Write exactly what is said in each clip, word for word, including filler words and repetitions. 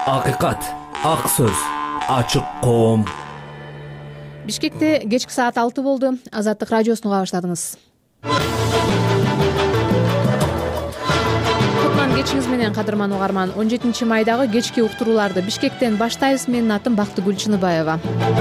Акыйкат, ак сөз, ачык коом. Бишкекте кечки саат алты болду. Азаттык радиосуну уга баштадыңыз. Кутман кечиңиз менен, кадырман угарман. он жетинчи майдагы кечки уктурууларды Бишкектен баштайбыз. Менин атым Бактыгүл Чыныбаева.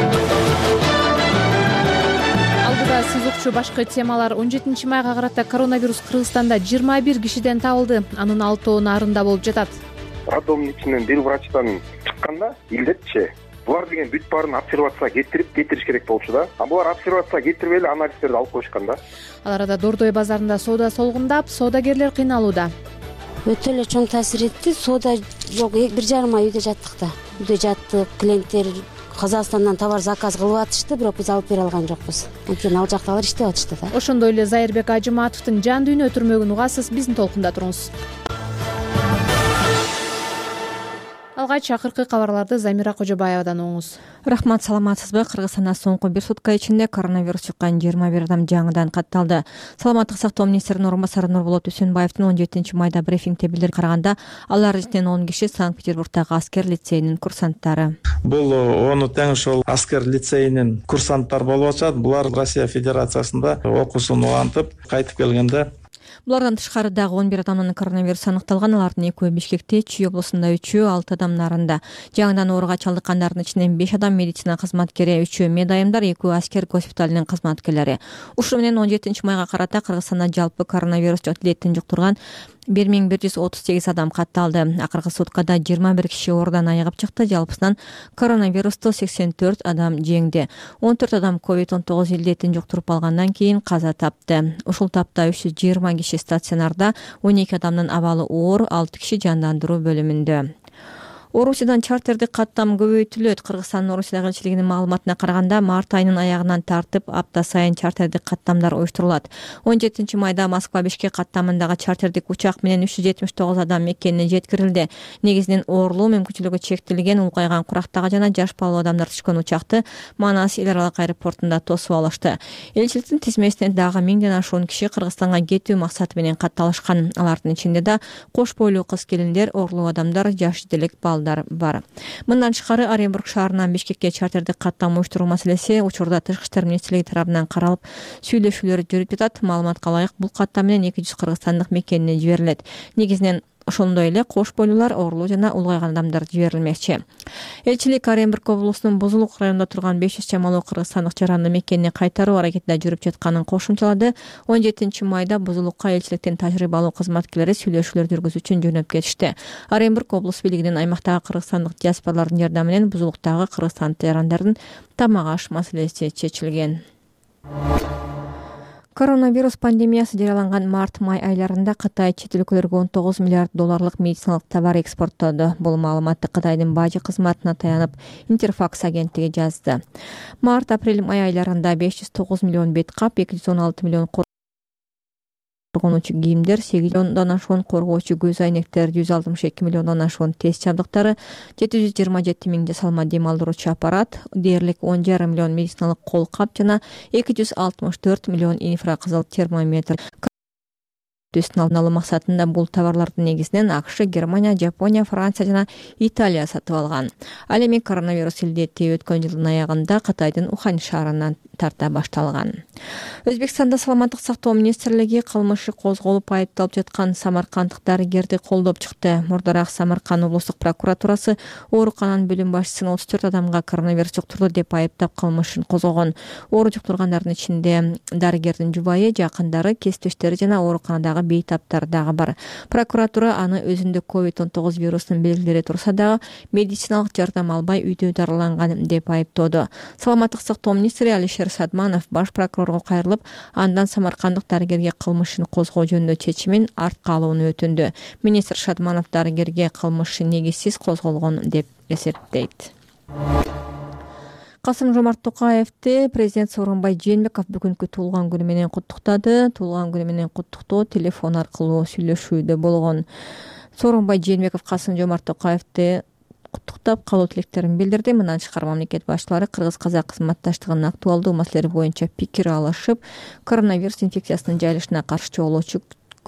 Алдыда сиз укчу башкы темалар. он жетинчи майга карата коронавирус Кыргызстанда жыйырма бир кишиден табылды. Анын алтоо нарында болуп жатат. Роддомдун ичинен бир врачтан чыкканда илдетчи булар деген бүт баарын обсервацияга кетирип кетириш керек болчу да. А булар обсервацияга кетирбей эле анализдерди алып коюшкан да. Ал арада Дордой базарында соода солгундап, соодагерлер кыйналууда. Өтө эле чоң таасир этти. Соода жок, бир жарым ай үйдө жаттык да. Үйдө жаттык, клиенттер Казакстандан товар заказ кылып атышты, бирок биз алып бере алган жокпуз. Анткени ал жактагылар иштеп атышты да. Ошондой эле Зайырбек Ажыматовдун жан дүйнө өтүрмөгүн угасыз, биздин толкунда туруңуз. Алгач акыркы кабарларды Замира Кожобаевадан угуңуз. Рахмат, саламатсызбы? Кыргызстанда соңку бир сутка ичинде коронавирус чыккан жыйырма бир адам жаңыдан катталды. Саламаттык сактоо министринин орун басары Нурболот Үсөнбаевдин он жетинчи майда брифингде билдирген караганда, алар ичинен он киши Санкт-Петербургдагы аскер лицейинин курсанттары. Бул ону тең ошол аскер лицейинин курсанттары болуп атышат. Булар Россия Федерациясында окуусун улантып кайтып келгенде. Булардан тышкары дагы он бир адамдын коронавирус аныкталган. Алардын экөө Бишкекте, Чүй облусунда үчөө, алты адам Нарында. Жаңыдан ооруга чалдыккандардын ичинен беш адам медицина кызматкери, үчөө медайымдар, экөө аскер госпиталынын кызматкерлери. Ушул менен он жетинчи майга карата Кыргызстанда жалпы коронавирус илдетин жуктурган бир миң бир жүз отуз сегиз адам катталды. Акыркы суткада жыйырма бир киши оорудан айыгып чыкты. Жалпысынан коронавирусту сексен төрт адам жеңди. он төрт адам ковид он тогуз илдетин жуктуруп алгандан кийин каза тапты. Ушул тапта үч жүз жыйырма киши стационарда, он эки адамдын абалы оор, алты киши жандандыруу бөлүмүндө. Орусиядан чартердик каттам көбөйтүлөт. Кыргызстандын Орусияда элчилигинин маалыматына караганда, март айынын аягынан тартып апта сайын чартердик каттамдар уюштурулат. он жетинчи майда Москва Бишкек каттамындагы чартердик учак менен үч жүз жетимиш тогуз адам мекенине жеткирилди. Негизинен оорлуу мүмкүнчүлүгү чектелген, улгайган курактагы жана жаш балуу адамдар түшкөн учакты Манас эл аралык аэропортунда тосуп алышты. Элчиликтин тизмесине дагы миңден ашуун киши Кыргызстанга кетүү максаты менен катталышкан. Алардын ичинде да кош бойлуу кыз-келиндер, оорлуу адамдар, жаш делек бар. Мындан тышкары Оренбург шаарынан Бишкекке чартердик каттам уюштуруу маселеси учурда Тышкы иштер министрлиги тарабынан каралып, сүйлөшүүлөр жүрүп жатат. Маалыматка ылайык, бул каттам менен эки жүз кыргызстандык мекенине жиберилет. Негизинен ошондой эле кош бойлуулар, оорлуу жана улгайган адамдар жиберилмекчи. Элчилик Оренбург облусунун Бузулук районунда турган беш жүз чамалуу кыргызстандык жаранды мекенине кайтаруу аракетинде жүрүп жатканын кошумчалады. он жетинчи майда Бузулукка элчиликтин тажрыйбалуу кызматкерлери сүйлөшүүлөр жүргүзүү үчүн жөнөп кетишти. Оренбург облус бийлигинин аймактагы кыргызстандык диаспоралардын жардамы менен Бузулуктагы кыргызстандык жарандардын тамак аш маселеси чечилген. Коронавирус пандемиясы жарыяланган март-май айларында Кытай чет өлкөлөргө он тогуз миллиард долларлык медициналык товар экспорттоду. Бул маалыматты Кытайдын бажы кызматына таянып Интерфакс агенттиги жазды. Март-апрель май айларында беш жүз тогуз миллион бет кап, эки жүз он алты миллион коргонуучу кийимдер, сегиз миллиондон ашуун коргоочу көз айнектер, жүз алтымыш эки миллиондон ашуун тест жабдыктары, жети жүз жыйырма жети миң жасалма дем алдыруучу аппарат, дээрлик он жарым миллион медициналык кол кап жана эки жүз алтымыш төрт миллион инфракызыл термометр. Үстүн алуу максатында бул товарлардын негизинен АКШ, Германия, Жапония, Франция жана Италия сатып алган. Ал эми коронавирус илдети өткөн жылдын аягында Кытайдын Ухань шаарынан тарта башталган. Өзбекстанда саламаттык сактоо министрлиги кылмышы козголуп айыпталып жаткан самаркандык дарыгерди колдоп чыкты. Мурдараак Самарканд облустук прокуратурасы оорукананын бөлүм башчысын отуз төрт адамга коронавирус жуктурду деп айыптап кылмышын козгогон. Оору жуктургандардын ичинде дарыгердин жубайы, жакындары, кесиптештери жана ооруканадагы бейтаптар дагы бар. Прокуратура аны өзүндө ковид он тогуз вирусунун белгилери турса дагы медициналык жардам албай үйдө дарыланган деп айыптоодо. Саламаттык сактоо министри Алишер Садманов баш прокурорго кайрылып, андан самаркандык дарыгерге кылмышын козгоо жөнүндө чечимин артка алууну өтүндү. Министр Садманов дарыгерге кылмышы негизсиз козголгон деп эсептейт. Касым-Жомарт Токаевди президент Сооронбай Жээнбеков бүгүнкү туулган күнү менен куттуктады. Туулган күнү менен куттуктоо телефон аркылуу сүйлөшүүдө болгон. Сооронбай Жээнбеков Касым-Жомарт Токаевди куттуктап калуу тилектерин билдирди. Мындан тышкары мамлекет башчылары кыргыз-казак кызматташтыгынын актуалдуу маселелери боюнча пикир алышып, коронавирус инфекциясынын жайылышына каршы чогулуучу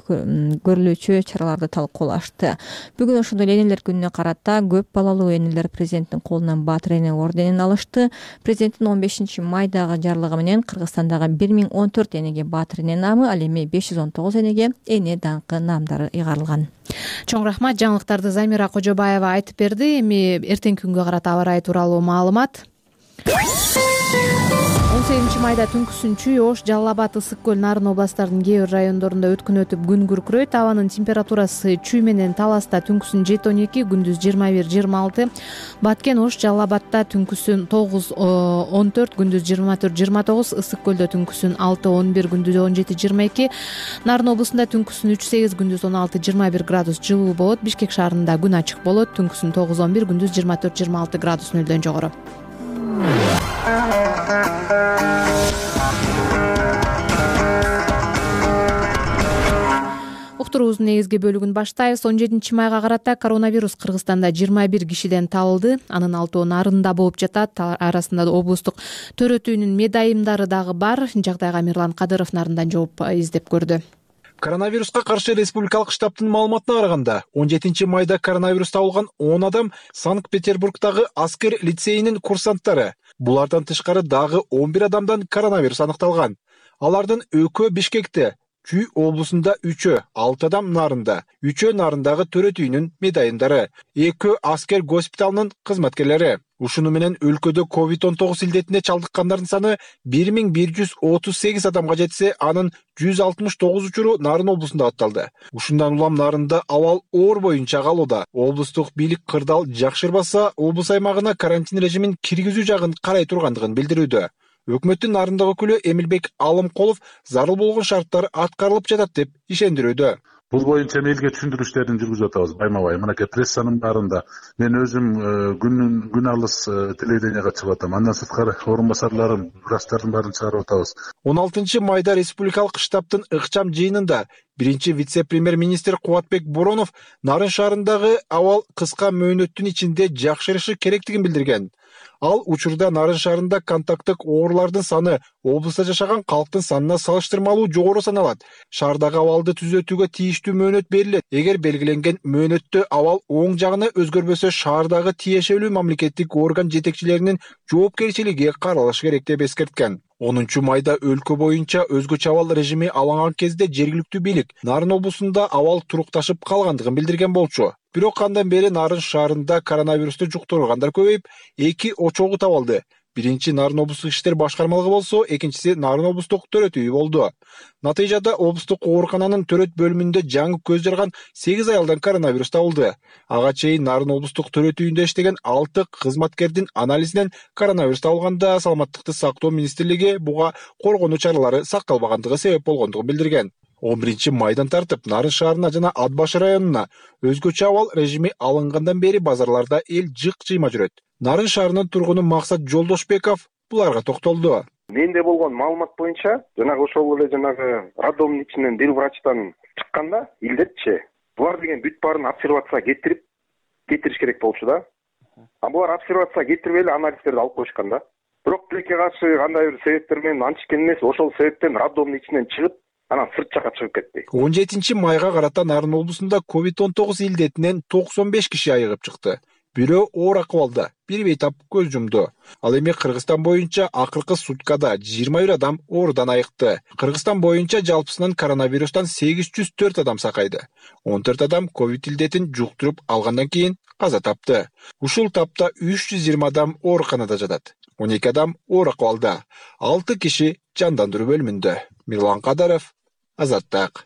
көрүлүүчү чараларды талкуулашты. Бүгүн ошондой эле энелер күнүнө карата көп балалуу энелер президенттин колунан Баатыр эне орденин алышты. Президенттин он бешинчи майдагы жарлыгы менен Кыргызстандагы бир миң он төрт энеге Баатыр эне наамы, ал эми беш жүз он тогуз энеге эне даңкы наамдары ыйгарылган. Чоң рахмат. Жаңылыктарды Замира Кожобаева айтып берди. Эми эртеңки күнгө карата аба ырайы тууралуу маалымат. он сегизинчи майда түнкүсүн Чүй, Ош, Жалал Абад, Ысык көл, Нарын областтарынын кээ бир райондорунда өткүн өтүп күн күркүрөйт. Абанын температурасы Чүй менен Таласта түнкүсүн жети он эки, күндүз жыйырма бир жыйырма алты. Баткен, Ош, Жалал Абадта түнкүсүн тогуз он төрт, күндүз жыйырма төрт жыйырма тогуз. Ысык көлдө түнкүсүн алты он бир, күндүз он жети жыйырма эки. Нарын облусунда түнкүсүн үч сегиз, күндүз он алты жыйырма бир градус жылуу болот. Бишкек шаарында күн ачык болот. Түнкүсүн тогуз он бир, күндүз жыйырма төрт жыйырма алты градус нөлдөн жогору. Уктуруубуздун негизги бөлүгүн баштайбыз. он жетинчи майга карата коронавирус Кыргызстанда жыйырма бир кишиден табылды. Анын алтоо Нарында болуп жатат. Арасында облустук төрөтүүнүн медайымдары дагы бар. Жагдайга Мирлан Кадыров Нарындан жооп издеп көрдү. Коронавируска каршы республикалык штабтын маалыматына караганда, он жетинчи майда коронавирус табылган он адам Санкт-Петербургдагы аскер лицейинин курсанттары. Булардан тышкары дагы он бир адамдан коронавирус аныкталган. Алардын экөө Бишкекте, Чүй облусунда үчөө, алты адам Нарында, үчөө Нарындагы төрөтүүнүн медайындары, экөө аскер госпиталынын кызматкерлери. Ушуну менен өлкөдө ковид он тогуз илдетине чалдыккандардын саны бир миң бир жүз отуз сегиз адамга жетсе, анын жүз алтымыш тогуз учуру Нарын облусунда атталды. Ушундан улам Нарында абал оор боюнча калууда. Облустук бийлик кырдаал жакшырбаса, облус аймагына карантин режимин киргизүү жагын карай тургандыгын билдирүүдө. Өкмөттүн Нарындагы өкүлү Эмилбек Алымкулов зарыл болгон шарттар аткарылып жатат деп ишендирүүдө. Бул боюнча элге түшүндүрүштөрдү жүргүзүп атабыз байма-бай. Мынакей прессанын баарында мен өзүм күн күн алыс телевиденияга чыгып атам. Андан сырткары орун басарларым, врачтардын баарын чыгарып атабыз. он алтынчы майда республикалык штабтын ыкчам жыйынында биринчи вице-премьер-министр Кубатбек Боронов Нарын шаарындагы абал кыска мөөнөттүн ичинде жакшырышы керектигин билдирген. Ал учурда Нарын шаарында контакттык оорулардын саны облуста жашаган калктын санына салыштырмалуу жогору саналат. Шаардагы абалды түзөтүүгө тийиштүү мөөнөт берилет. Эгер белгиленген мөөнөттө абал оң жагына өзгөрбөсө, шаардагы тиешелүү мамлекеттик орган жетекчилеринин жоопкерчилиги каралышы керек деп эскерткен. онунчу майда өлкө боюнча өзгөчө абал режими алынган кезде жергиликтүү бийлик Нарын облусунда абал турукташып калгандыгын билдирген болчу. Бирок андан бери Нарын шаарында коронавирусту жуктургандар көбөйүп, эки очогу табылды. Биринчи Нарын облустук иштер башкармалыгы болсо, экинчиси Нарын облустук төрөтүүбү болду. Натыйжада облустук оорукананын төрөт бөлүмүндө жаңы көз жарган сегиз аялдан коронавирус табылды. Ага чейин Нарын облустук төрөтүүндө иштеген алты кызматкердин анализинен коронавирус табылганда, Саламаттыкты сактоо министрлиги буга коргонуу чаралары сакталбагандыгы себеп болгондугун билдирген. он биринчи майдан тартып Нарын шаарына жана Ат башы районуна өзгөчө абал режими алынгандан бери базарларда эл жык-жыйма жүрөт. Нарын шаарынын тургуну Максат Жолдошбеков буларга токтолду. Менде болгон маалымат боюнча, жанагы ошол эле жанагы роддомдун ичинен бир врачтан чыкканда илдетчи. Булар деген бүт баарын обсервацияга кетирип, кетириш керек болчу да. А булар обсервацияга кетирбей эле анализдерди алып коюшкан да. Бирок тилекке каршы кандай бир себептер менен антишкен эмес, ошол себептен роддомдун ичинен чыгып, анан сырт жакка чыгып кетти. он жетинчи майга карата Нарын облусунда ковид он тогуз илдетинен токсон беш киши айыгып чыкты. Бирөө оор акыбалда, бир бейтап көз жумду. Ал эми Кыргызстан боюнча акыркы суткада жыйырма бир адам оорудан айыкты. Кыргызстан боюнча жалпысынан коронавирустан сегиз жүз төрт адам сакайды. он төрт адам ковид илдетин жуктуруп алгандан кийин каза тапты. Ушул тапта үч жүз жыйырма адам ооруканада жатат. он эки адам оор акыбалда. алты киши жандандыруу бөлүмүндө. Мирлан Кадыров, Азаттык.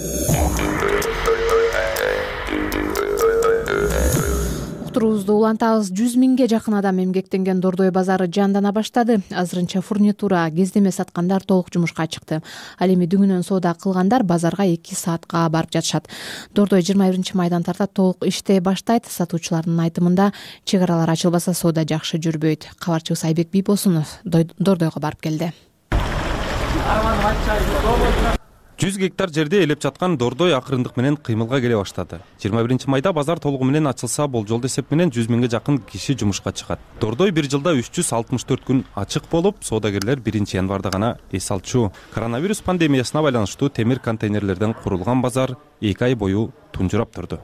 Уктуруубузду улантабыз. жүз миңге жакын адам эмгектенген Дордой базары жандана баштады. Азырынча фурнитура, кездеме саткандар толук жумушка чыкты. Ал эми дүңүнөн соода кылгандар базарга эки саатка барып жатышат. Дордой жыйырма биринчи майдан тартат толук иштей баштайт. Сатуучулардын айтымында чек аралар ачылбаса соода жакшы жүрбөйт. Кабарчыбыз Айбек Бийбосунов Дордойго барып келди. жүз гектар жерде элеп жаткан Дордой акырындык менен кыймылга келе баштады. жыйырма биринчи майда базар толугу менен ачылса, болжолдуу эсеп менен жүз миңге жакын киши жумушка чыгат. Дордой бир жылда үч жүз алтымыш төрт күн ачык болуп, соодагерлер биринчи январда гана эс алчу. Коронавирус пандемиясына байланыштуу темир контейнерлерден курулган базар эки ай бою тунжурап турду.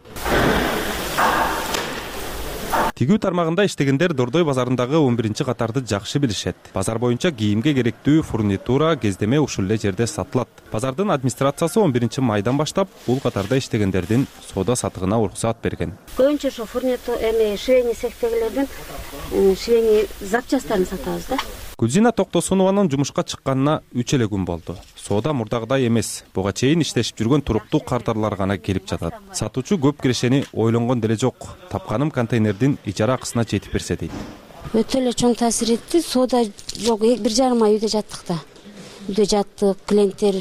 Тигүү тармагында иштегендер Дордой базарындагы он биринчи катарды жакшы билишет. Базар боюнча кийимге керектүү фурнитура кездеме ушул эле жерде сатылат. Базардын администрациясы он биринчи майдан баштап бул катарда иштегендердин соода сатыгына уруксаат берген. Көбүнчө ошо фурнитура эми швейный цехтегилердин швейный запчастарын сатабыз да. Гүлзина Токтосунованын жумушка чыкканына үч эле күн болду. Соода мурдагыдай эмес. Буга чейин иштешип жүргөн туруктуу кардарлар гана келип жатат. Сатуучу көп кирешени ойлонгон деле жок. Тапканым контейнердин ижара акысына жетип берсе дейт. Өтө эле чоң таасир этти. Соода жок, бир жарым ай үйдө жаттык да. Үйдө жаттык, клиенттер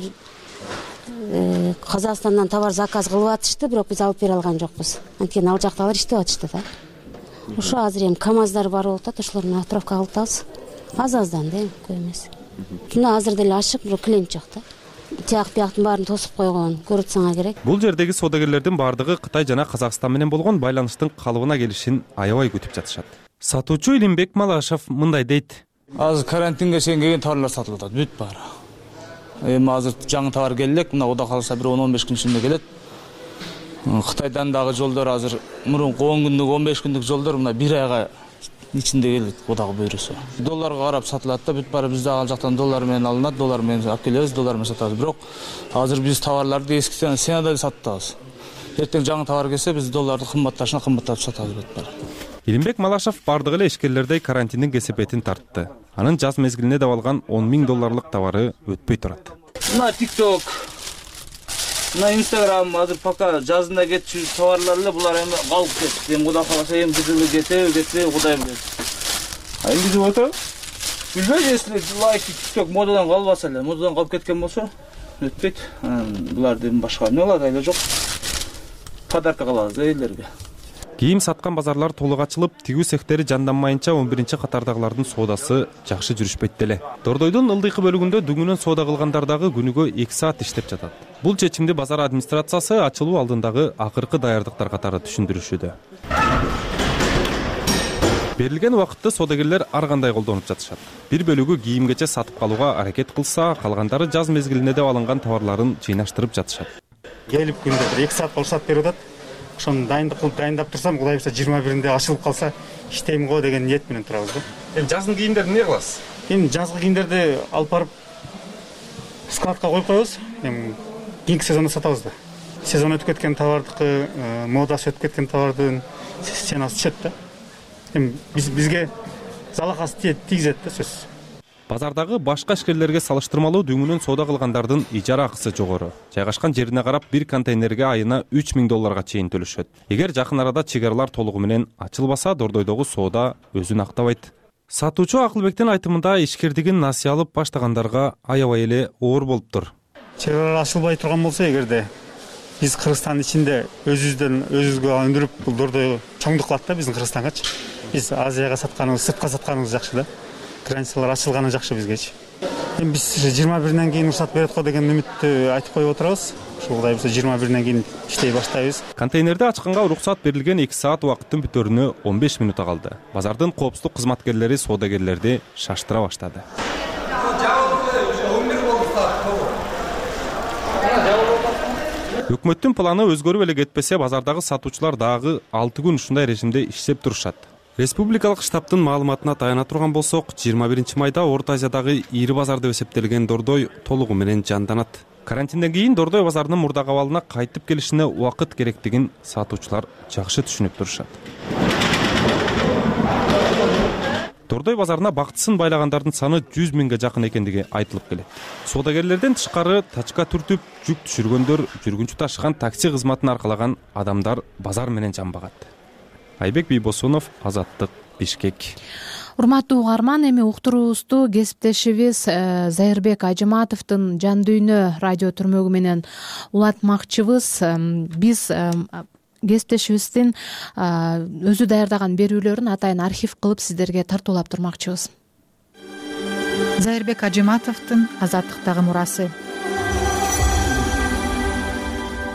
Казакстандан товар заказ кылып атышты, бирок биз алып бере алган жокпуз. Анткени ал жактагылар иштеп атышты да. Ошо азыр эми КАМАЗдар бар болуп атат, ошолор менен отправка кылып атабыз. Аз-аздан да, көп эмес. Жана азыр деле ачык, бирок клиент жок да. Тияк бияктын баарын тосуп койгон, көрүтсөңөр керек. Бул жердеги соодагерлердин бардыгы Кытай жана Казакстан менен болгон байланыштын калыбына келишин аябай күтүп жатышат. Сатуучу Илимбек Малашев мындай дейт. Азыр карантинге чейин келген товарлар сатылып атат, бүт баары. Эми азыр жаңы товар келек, мына Ода калса бир он он беш күн ичинде келет. Кытайдан дагы жолдор азыр мурунку он күндүк, он беш күндүк жолдор мына бир айга ичинде келет, Одагы буйрусу. Долларга карап сатылат да, бүт баары бизде ал жактан доллар менен алынат, доллар менен алып келебиз, доллар менен сатабыз. Бирок азыр биз товарларды эскиден сенада сатабыз. Эртең жаңы товар келсе, биз долларды кымбатташына кымбаттатып сатабыз бүт баары. Илимбек Малашев бардыгы эле ишкерлердей карантиндин кесепетин тартты. Анын жаз мезгилине деп алган он миң долларлык товары өтпөй турат. Мына TikTok, мына Instagram азыр пока жазында кетчү товарлар эле, булар эми калып кетти. Эми Кудай кааласа эми бир жылы кетеби, кетпейби, Кудай билет. А эми биз ото билбейм, если лайки TikTok модадан калбаса эле, модадан калып кеткен болсо өтпөйт. Булардын башка эмне болот, айла жок. Подарка кылабыз элдерге. Кийим саткан базарлар толук ачылып, тигүү цехтери жанданмайынча он биринчи катардагылардын соодасы жакшы жүрүшпөйт деле. Дордойдун ылдыйкы бөлүгүндө дүңүнөн соода кылгандар дагы күнүгө эки саат иштеп жатат. Бул чечимди базар администрациясы ачылуу алдындагы акыркы даярдыктар катары түшүндүрүшүүдө. Берилген убакытты соодагерлер ар кандай колдонуп жатышат. Бир бөлүгү кийимгече сатып калууга аракет кылса, калгандары жаз мезгилине деп алынган товарларын жыйнаштырып жатышат. Келип күндө бир эки саат уруксат берип атат. Ошону дайындык кылып дайындап турсам, Кудай буйрса жыйырма биринде ачылып калса, иштейм го деген ниет менен турабыз да. Эми жаздын кийимдерди эмне кыласыз? Эми жазгы кийимдерди алып барып складка коюп коебуз. Эми кийинки сезонда сатабыз да. Сезон өтүп кеткен товардыкы, модасы өтүп кеткен товардын ценасы түшөт да. Эми биз бизге залакасы тийгизет да сөзсүз. Базардагы башка ишкерлерге салыштырмалуу дүңүнөн соода кылгандардын ижара акысы жогору. Жайгашкан жерине карап бир контейнерге айына үч миң долларга чейин төлөшөт. Эгер жакын арада чек аралар толугу менен ачылбаса, Дордойдогу соода өзүн актабайт. Сатуучу Акылбектин айтымында ишкердигин насыя алып баштагандарга аябай эле оор болуптур. Чек аралар ачылбай турган болсо, эгерде биз Кыргызстандын ичинде өзүбүздөн өзүбүзгө өндүрүп, бул Дордой чоңдук кылат да биздин Кыргызстангачы. Биз Азияга сатканыбыз, сыртка сатканыбыз жакшы да. Границалар ачылганы жакшы бизгечи. Эми биз жыйырма биринен кийин уруксат берет го деген үмүттү айтып коюп отурабыз. Ошол Кудай буйрса жыйырма биринен кийин иштей баштайбыз. Контейнерди ачканга уруксат берилген эки саат убакыттын бүтөрүнө он беш минут калды. Базардын коопсуздук кызматкерлери соодагерлерди шаштыра баштады. Өкмөттүн планы өзгөрүп эле кетпесе, базардагы сатуучулар дагы алты күн ушундай режимде иштеп турушат. Республикалык штабтын маалыматына таяна турган болсок, жыйырма биринчи майда Орто Азиядагы ири базар деп эсептелген Дордой толугу менен жанданат. Карантинден кийин Дордой базарынын мурдагы абалына кайтып келишине убакыт керектигин сатуучулар жакшы түшүнүп турушат. Дордой базарына бактысын байлагандардын саны жүз миңге жакын экендиги айтылып келет. Соодагерлерден тышкары тачка түртүп, жүк түшүргөндөр, жүргүнчү ташыган такси кызматын аркалаган адамдар базар менен жанбагат. Айбек Бийбосунов, Азаттык, Бишкек. Урматтуу угарман, эми уктуруубузду кесиптешибиз Зайырбек Ажыматовдун жан дүйнө радио түрмөгү менен улантмакчыбыз. Биз кесиптешибиздин өзү даярдаган берүүлөрүн атайын архив кылып сиздерге тартуулап турмакчыбыз. Зайырбек Ажыматовдун Азаттыктагы мурасы.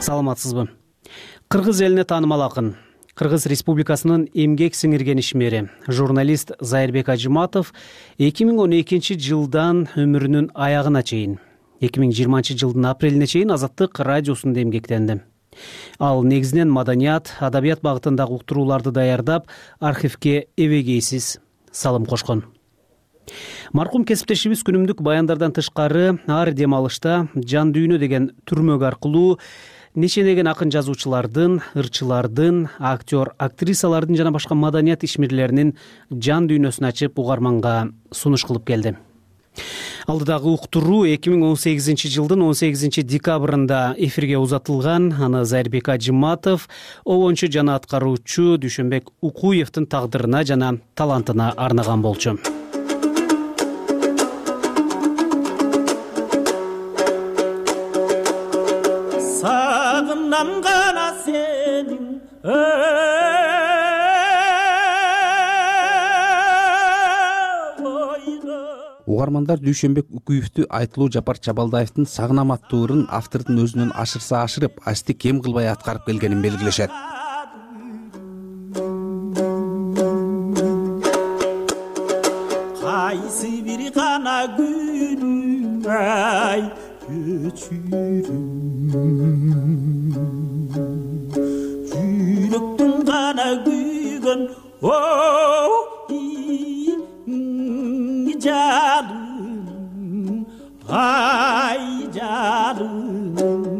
Саламатсызбы? Кыргыз элине таанымал акын, Кыргыз Республикасынын эмгек сиңирген ишмери, журналист Зайырбек Ажыматов эки миң он экинчи жылдан өмүрүнүн аягына чейин эки миң жыйырманчы жылдын апрелине чейин Азаттык радиосунда эмгектенди. Ал негизинен маданият, адабият багытындагы уктурууларды даярдап, архивке эбегейсиз салым кошкон. Маркум кесиптешибиз күнүмдүк баяндардан тышкары ар дем алышта жан дүйнө деген түрмөк аркылуу неченеген акын жазуучулардын, ырчылардын, актер, актрисалардын жана башка маданият ишмерлеринин жан дүйнөсүн ачып угарманга сунуш кылып келди. Алдыдагы уктуруу эки миң он сегизинчи жылдын он сегизинчи декабрында эфирге узатылган. Аны Зайырбек Ажыматов обончу жана аткаруучу Дүйшөнбек Укуевдин тагдырына жана талантына арнаган болчу. Сагынам гана сенин Угармандар Дүйшөнбек Укуевди Айтылуу Жапар Чабалдаевдин Сагынам аттуу ырын автордун өзүнөн ашырса ашырып, асти кем кылбай аткарып келгенин белгилешет. Кайсы бир гана күнүм ай өчүрүм жүрөктүн гана күйгөн о жаным ай жаным.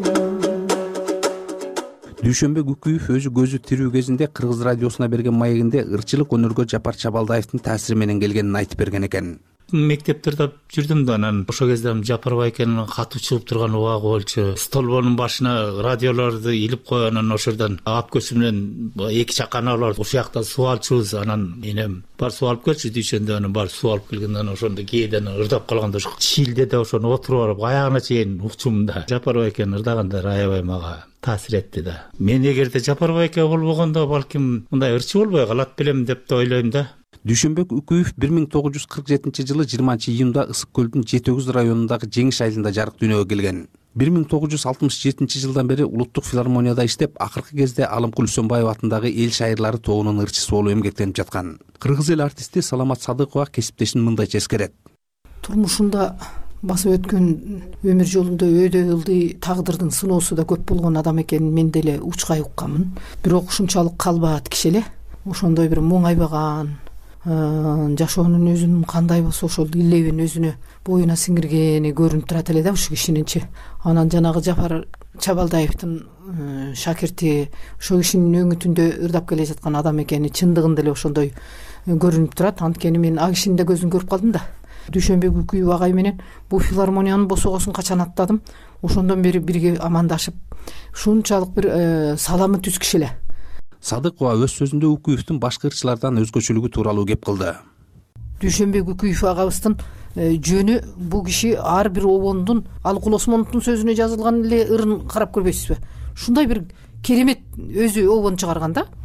Дүйшөнбек Укуев өзү көзү тирүү кезинде Кыргыз радиосуна берген маегинде ырчылык өнөргө Жапар Чабалдаевдин таасири менен келгенин айтып берген экен. Мектептерде жүрдүм да, анан ошол кезде Жапар байкенин каты чыгып турган убагы болчу. Столбонун башына радиолорду илип коюп, анан ошодон апкөсү менен эки чаканы алып, ошол жакта суу алчубуз. Анан менен бар суу алып келчү дүйшөндө, анан бар суу алып келгенден ошондо кээден ырдап калганда ошо чилдеде ошону отуруп барып аягына чейин укчумун да. Жапар байкен ырдаганда аябай мага таасир этти да. Мен эгерде Жапар байке болбогондо балким мындай ырчы болбой калат белем деп да ойлойм да. Дүйшөнбек Укуев бир миң тогуз жүз кырк жетинчи жылы жыйырманчы июнда Ысык көлдүн жети өгүз районундагы Жеңиш айылында жарык дүйнөгө келген. бир миң тогуз жүз алтымыш жетинчи жылдан бери Улуттук филармонияда иштеп, акыркы кезде Алымкул Үсөнбаев атындагы эл шайырлары тобунун ырчысы болуп эмгектенип жаткан. Кыргыз эл артисти Саламат Садыкова кесиптешин мындайча эскерет. Турмушунда басып өткөн өмүр жолунда өйдө ылдый тагдырдын сыноосу да көп болгон адам экенин мен деле учкай укканмын. Бирок ушунчалык калбаат киши эле. Ошондой бир муңайбаган, жашоонун өзүнүн кандай болсо ошол илебин өзүнө боюна сиңиргени көрүнүп турат эле да ушул кишининчи. Анан жанагы Жапар Чабалдаевдин шакирти ошол кишинин өңүтүндө ырдап келе жаткан адам экени чындыгында эле ошондой көрүнүп турат. Анткени мен а кишинин да көзүн көрүп калдым да. Дүйшөнбек Укуев агай менен бул филармониянын босогосун качан аттадым. Ошондон бери бирге амандашып, ушунчалык бир саламы түз киши эле. Садыкова өз сөзүндө Укуевдин башка ырчылардан өзгөчөлүгү тууралуу кеп кылды. Дүйшөнбек Укуев агабыздын жөнү бул киши ар бир обондун Алыкул Осмоновдун сөзүнө жазылган эле ырын карап көрбөйсүзбү? Ушундай бир керемет өзү обон чыгарган да.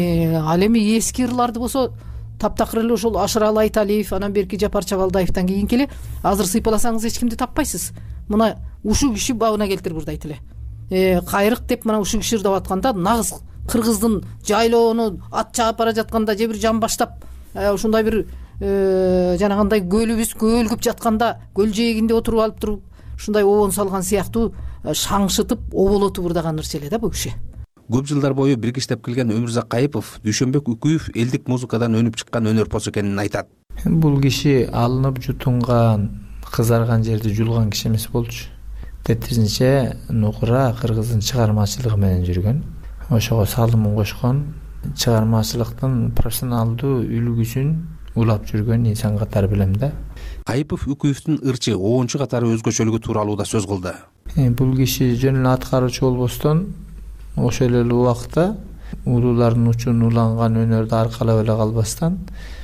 Ал эми эски ырларды болсо таптакыр эле ошол Ашыралы Айталиев, анан берки Жапар Чабалдаевден кийинки эле азыр сыйпаласаңыз эч кимди таппайсыз. Мына ушул киши бабына келтирип ырдайт эле. Кайрык деп мына ушул киши ырдап атканда нагыз кыргыздын жайлоону ат чаап бара жатканда же бир жан баштап ушундай бир жанагындай көлүбүз көлгүп жатканда көл жээгинде отуруп алып туруп ушундай обон салган сыяктуу шаңшытып оболотуп ырдаган ырчы эле да бул киши. Көп жылдар бою бирге иштеп келген Өмүрзак Кайыпов Дүйшөнбек Укуев элдик музыкадан өнүп чыккан өнөрпоз экенин айтат. Бул киши алынып жутунган, кызарган жерди жулган киши эмес болчу. Тетиринче нукура кыргыздын чыгармачылыгы менен жүргөн. Ошого салымын кошкон, чыгармачылыктын профессионалдуу үлгүсүн улап жүргөн инсан катары билем да. Кайыпов Укуевдин ырчы, оончу катары өзгөчөлүгү тууралуу да сөз кылды. Бул киши жөн эле аткаруучу болбостон, ошол эле убакта улуулардын учун уланган өнөрдү аркалап эле калбастан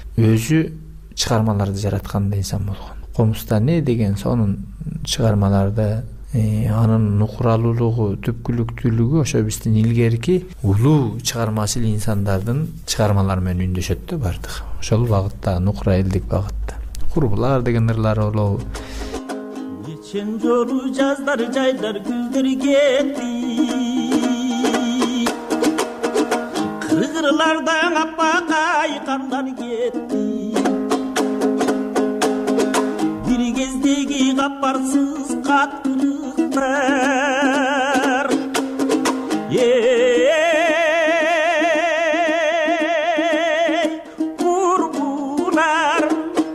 өзү чыгармаларды жараткан инсан болгон. Комуста не деген сонун чыгармаларды, анын нукуралуулугу, түпкүлүктүүлүгү ошо биздин илгерки улуу чыгармачыл инсандардын чыгармалары менен үндөшөт да бардык. Ошол багытта, нукура элдик багытта. Курбулар деген ырлары болобу. Geçen жолу жаздар жайлар күздөр кетти. ыргырлардан аппакай карлар кетти. Бир кездеги капарсыз каткырыктар эй курбулар,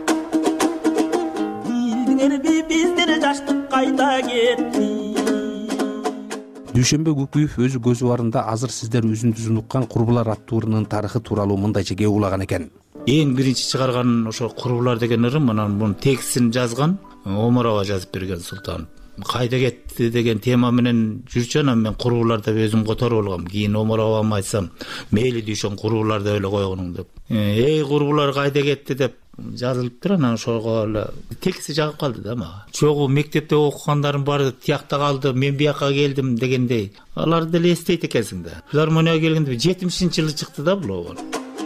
билдиңерби биздин жаштык кайда кетти. Дүйшөнбө Күкүев өзү көзү барында азыр сиздер үзүндүзүн уккан Курбулар аттуу ырынын тарыхы тууралуу мындайча кеп улаган экен. Эң биринчи чыгарган ошо Курбулар деген ырым, анан мунун текстин жазган Омарова жазып берген Султан. Кайда кетти деген тема менен жүрчү, анан мен Курбулар деп өзүм которуп алгам. Кийин Омаровага айтсам, мейли Дүйшөн Курбулар деп эле койгонуң деп. Эй Курбулар кайда кетти деп жазылыптыр. Анан ошого эле тексти жагып калды да мага. Чогуу мектепте окугандарым баары тиякта калды, мен бияка келдим дегендей. Алар деле эстейт экенсиң да. Филармонияга келгенде жетимишинчи жылы чыкты да бул обор.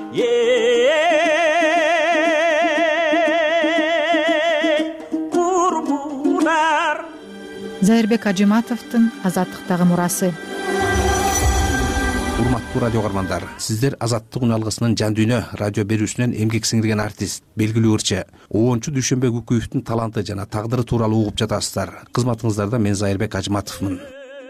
Зайырбек Ажиматовдун Азаттыктагы мурасы. Урматтуу радио каармандар, сиздер Азаттык үн алгысынын жан дүйнө радио берүүсүнөн эмгек сиңирген артист, белгилүү ырчы, оончу Дүйшөнбө Күкүевдин таланты жана тагдыры тууралуу угуп жатасыздар. Кызматыңыздарда мен Зайырбек Ажиматовмун.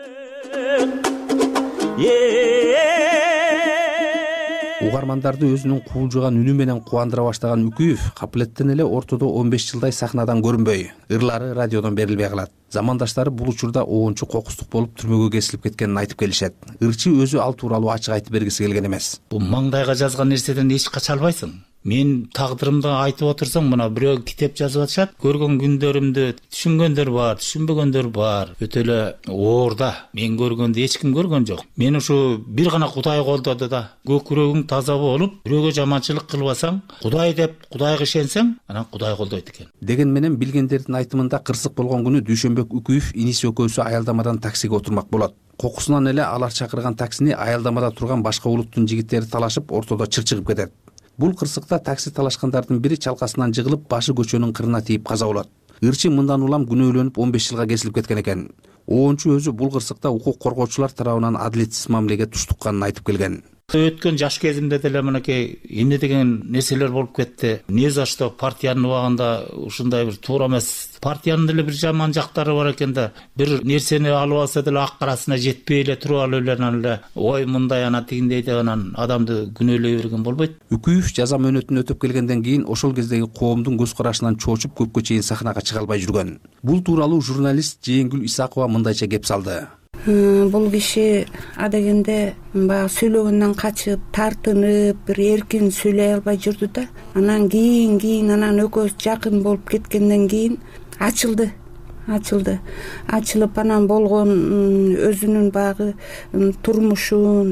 Угармандарды өзүнүн куулжуган үнү менен кубандыра баштаган Үкүев капылеттен эле ортодо он беш жылдай сахнадан көрүнбөй, ырлары радиодон берилбей калат. Замандаштары бул учурда оончу кокустук болуп түрмөгө кесилип кеткенин айтып келишет. Ырчы өзү ал тууралуу ачык айтып бергиси келген эмес. Бул маңдайга жазган нерседен эч кача албайсың. Мен тагдырымды айтып отурсам, мына бирөө китеп жазып атышат. Көргөн күндөрүмдү түшүнгөндөр бар, түшүнбөгөндөр бар. Өтө эле оорда. Мен көргөндө эч ким көргөн жок. Мен ушу бир гана Кудай колдоду да. Көкүрөгүң таза болуп, бирөөгө жаманчылык кылбасаң, Кудай деп Кудайга ишенсең, анан Кудай колдойт экен. Деген менен билгендердин айтымында кырсык болгон күнү Дүйшөнбек Үкүев иниси экөөсү аялдамадан таксиге отурмак болот. Кокусунан эле алар чакырган таксини аялдамада турган башка улуттун жигиттери талашып, ортодо чыр-чыгып кетет. Бул кырсыкта такси талашкандардын бири чалкасынан жыгылып, башы көчөнүн кырына тийип каза болот. Ырчы мындан улам күнөөлөнүп он беш жылга кесилип кеткен экен. Оончу өзү бул кырсыкта укук коргоочулар тарабынан адилетсиз мамилеге туштукканын айтып келген. Өткөн жаш кезимде деле мынакей эмне деген нерселер болуп кетти. Не за что партиянын убагында ушундай бир туура эмес. Партиянын деле бир жаман жактары бар экен да. Бир нерсени алып алса деле ак карасына жетпей эле туруп алып эле анан эле ой мындай ана тигиндей деп анан адамды күнөөлөй берген болбойт. Үкүев жаза мөөнөтүн өтөп келгенден кийин ошол кездеги коомдун көз карашынан чоочуп көпкө чейин сахнага чыга албай жүргөн. Бул тууралуу журналист Жээнгүл Исакова мындайча кеп салды. Бул киши адегенде баягы сүйлөгөндөн качып, тартынып, бир эркин сүйлөй албай жүрдү да. Анан кийин кийин анан экөөбүз жакын болуп кеткенден кийин ачылды. Ачылды. Ачылып анан болгон өзүнүн баягы турмушун,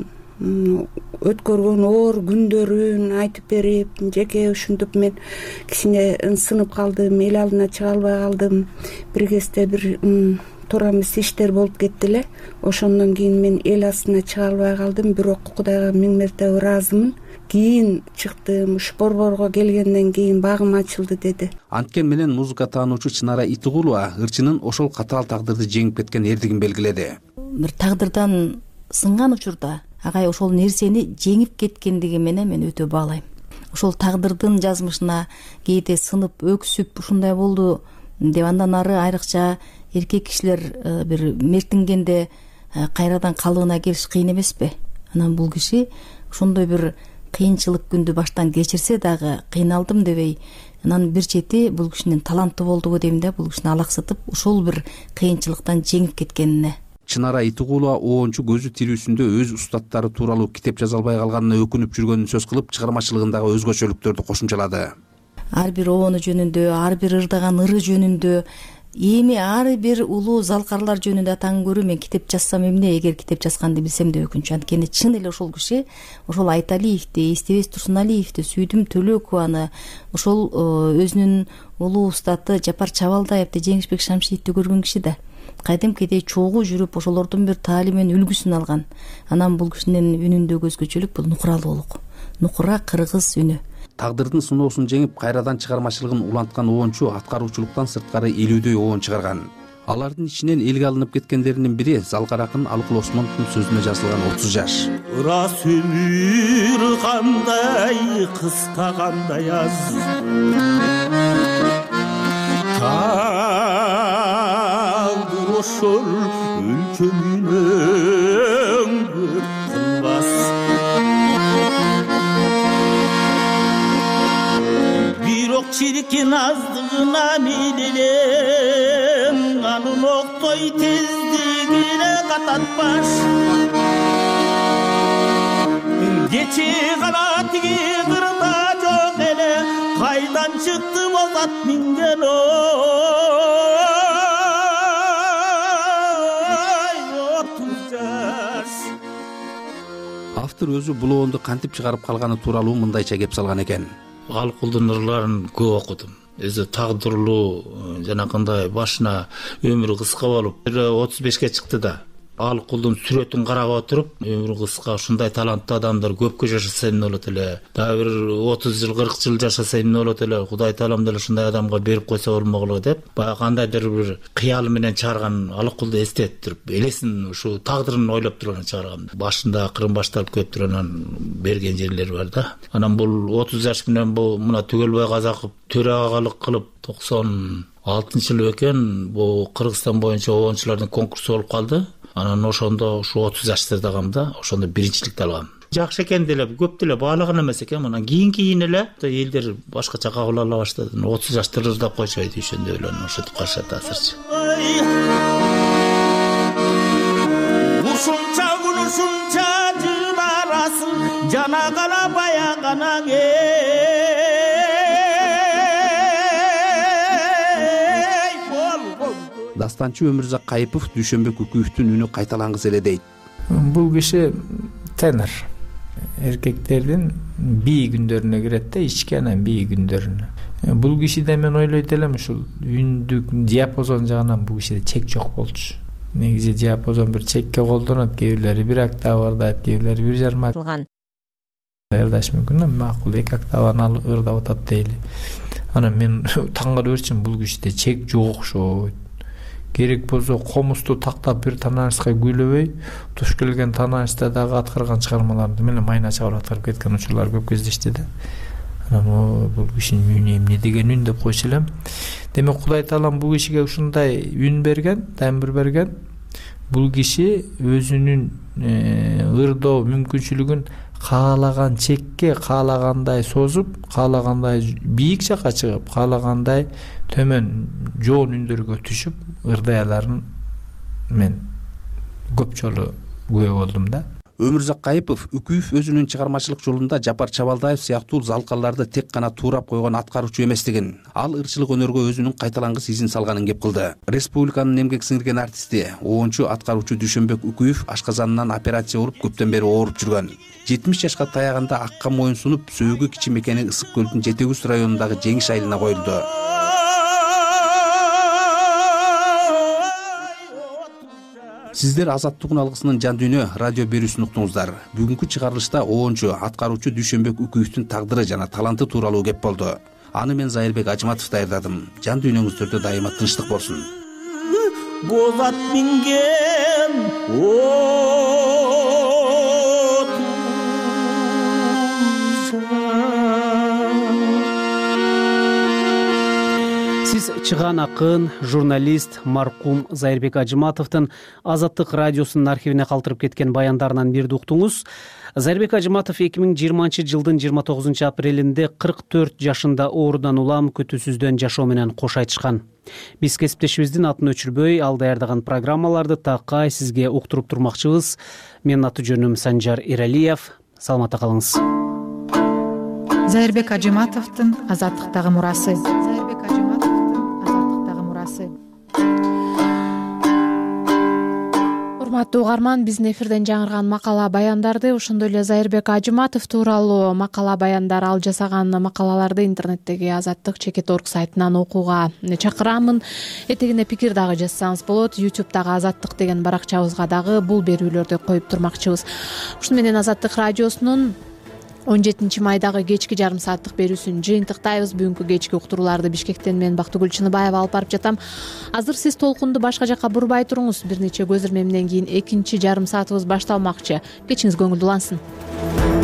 өткөргөн оор күндөрүн айтып берип, жеке ушинтип мен кичине сынып калдым, эл алдына чыга албай калдым. Бир кезде бир туура эмес иштер болуп кетти эле. Ошондон кийин мен эл астына чыга албай калдым, бирок Кудайга миң мерте ыраазымын. Кийин чыктым, ушу борборго келгенден кийин багым ачылды деди. Анткен менен музыка таануучу Чынара Итигулова ырчынын ошол катаал тагдырды жеңип кеткен эрдигин белгиледи. Бир тагдырдан сынган учурда агай ошол нерсени жеңип кеткендиги менен мен өтө баалайм. Ошол тагдырдын жазмышына кээде сынып, өксүп ушундай болду деп андан ары айрыкча эркек кишилер бир мертингенде кайрадан калыбына келиш кыйын эмеспи? Анан бул киши ошондой бир кыйынчылык күндү баштан кечирсе дагы кыйналдым дебей, анан бир чети бул кишинин таланты болдубу дейм да, бул кишини алаксытып ушул бир кыйынчылыктан жеңип кеткенине. Чынара Итигулова оончу көзү тирүүсүндө өз устаттары тууралуу китеп жаза албай калганына өкүнүп жүргөнүн сөз кылып, чыгармачылыгындагы өзгөчөлүктөрдү кошумчалады. Ар бир обону жөнүндө, ар бир ырдаган ыры жөнүндө, эми ар бир улуу залкарлар жөнүндө атаң көрүү мен китеп жазсам эмне, эгер китеп жазганды билсем деп өкүнчү. Анткени чын эле ошол киши, ошол Айталиевди, Эстебес Турсуналиевди, Сүйдүм Төлөкованы, ошол өзүнүн улуу устаты Жапар Чабалдаевди, Жеңишбек Шамшиевди көргөн киши да. Кайдымкидей чогуу жүрүп, ошолордун бир таалимин, үлгүсүн алган. Анан бул кишинин үнүндөгү өзгөчөлүк бул нукуралуулук. Нукура кыргыз үнү. Тагдырдын сыноосун жеңип, кайрадан чыгармачылыгын уланткан оончу аткаруучулуктан сырткары элүүдөй оон чыгарган. алардын ичинен элге алынып кеткендеринин бири Залкар акын Алыкул Осмоновдун сөзүнө жазылган отуз жаш. Ырас өмүр кандай кыска, кандай аз, тагдыр ошол өлкөмүнөн көп кылбас. Бирок чиркин аздыгына мейлелем, анын октой тездигине кататпаш. Кече кала тиги кырда жок эле, кайдан чыкты бозат минген ой отуз жаш. Автор өзү булоонду кантип чыгарып калганы тууралуу мындайча кеп салган экен. Алыкулдун ырларын көп окудум. Өзү тагдырлуу, жанакындай башына өмүрү кыска болуп, отуз бешке чыкты да. Алыкулдун сүрөтүн карап отуруп, өмүрү кыска, ушундай таланттуу адамдар көпкө жашаса эмне болот эле? Дагы бир отуз жыл, кырк жыл жашаса эмне болот эле? Кудай таалам деле ушундай адамга берип койсо болмоклу деп, баягы кандайдыр бир кыялы менен чыгарган Алыкулду эстетип, элесин ушу тагдырын ойлоп туруп чыгарган. Башында кырын башталып көптүр анан берген жерлери бар да. Анан бул отуз жаш менен бул мына Түгөлбай Казаков төрагалык кылып токсон алтынчы жыл экен, бул Кыргызстан боюнча обончулардын конкурсу болуп калды. Анан ошондо ушу отуз жаштардагам да, ошондо биринчиликти алгам. Жакшы экен деле, көп деле баалаган эмес экен. Анан кийин кийин эле элдер башкача кабыл ала баштады. отуз жаштар ырдап койчу дешенде эле ошентип карашат азырчы. Ушунча күн ушунча жыбарасың, жана кала баяганаң Дастанчы Өмүрзак Кайыпов Дүйшөнбек Үкүевдин үнү кайталангысы эле дейт. Бул киши тенор. Эркектердин бий күндөрүнө кирет да, ички анан бий күндөрүнө. Бул кишиде мен ойлойт элем ушул үндүк диапазон жагынан бул кишиде чек жок болчу. Негизи диапазон бир чекке колдонот, кээ бирлери бир октава ырдайт, кээ бирлери бир жарым октава ырдаш мүмкүн, макул эки октаваны алып ырдап атат дейли. Анан мен таң калып жүрчүмүн, бул кишиде чек жок окшойт. Керек болсо комусту тактап бир тананычка күйлөбөй, туш келген тананычта дагы аткарган чыгармаларды менен майна чыгарып аткарып кеткен учурлар көп кездешти да. Анан бул кишинин үнү эмне деген үн деп койчу элем. Демек Кудай таалам бул кишиге ушундай үн берген, тамбыр берген. Бул киши өзүнүн ырдоо мүмкүнчүлүгүн каалаган чекке, каалагандай созуп, каалагандай бийик жакка чыгып, каалагандай төмөн жоон үндөргө түшүп ырдай аларын мен көп жолу күбө болдум да. Өмүрзак Кайыпов Үкүев өзүнүн чыгармачылык жолунда Жапар Чабалдаев сыяктуу залкаларды тек гана туурап койгон аткаруучу эместигин, ал ырчылык өнөргө өзүнүн кайталангыс изин салганын кеп кылды. Республиканын эмгек сиңирген артисти, оончу аткаруучу Дүйшөнбек Үкүев ашказанынан операция болуп көптөн бери ооруп жүргөн. жетимиш жашка таяганда акка моюн сунуп, сөөгү кичи мекени Ысык көлдүн жети жүз районундагы Жеңиш айылына коюлду. Сиздер Азаттык алгысынын жан дүйнө радио берүүсүн уктуңуздар. Бүгүнкү чыгарылышта оончу аткаруучу Дүйшөнбек Үкүевдин тагдыры жана таланты тууралуу кеп болду. Аны мен Зайырбек Ажыматов даярдадым. Жан дүйнөңүздөрдө дайыма тынчтык болсун. Бозат минген Сиз чыган акын, журналист маркум Зайырбек Ажыматовдун Азаттык радиосунун архивине калтырып кеткен баяндарынан бирди уктуңуз. Зайырбек Ажыматов эки миң жыйырманчы жылдын жыйырма тогузунчу апрелинде кырк төрт жашында оорудан улам күтүүсүздөн жашоо менен кош айтышкан. Биз кесиптешибиздин атын өчүрбөй, ал даярдаган программаларды такай сизге уктуруп турмакчыбыз. Менин аты жөнүм Санжар Эралиев. Саламатта калыңыз. Зайырбек Ажыматовдун Азаттыктагы мурасы. Урматтуу угарман, биздин эфирден жаңырган макала баяндарды, ошондой эле Зайырбек Ажыматов тууралуу макала баяндар, ал жасаган макалаларды интернеттеги Азаттык чекит орг сайтынан окууга чакырамын. Этегине пикир дагы жазсаңыз болот. ютубтагы Азаттык деген баракчабызга дагы бул берүүлөрдү коюп турмакчыбыз. Ушуну менен Азаттык радиосунун он жетинчи майдагы кечки жарым сааттык берүүсүн жыйынтыктайбыз. Бүгүнкү кечки уктурууларды Бишкектен мен Бактыгүл Чыныбаева алып барып жатам. Азыр сиз толкунду башка жакка бурбай туруңуз. Бир нече көзөрмемден кийин экинчи жарым саатыбыз башталмакчы. Кечиңиз көңүлдүү улансын.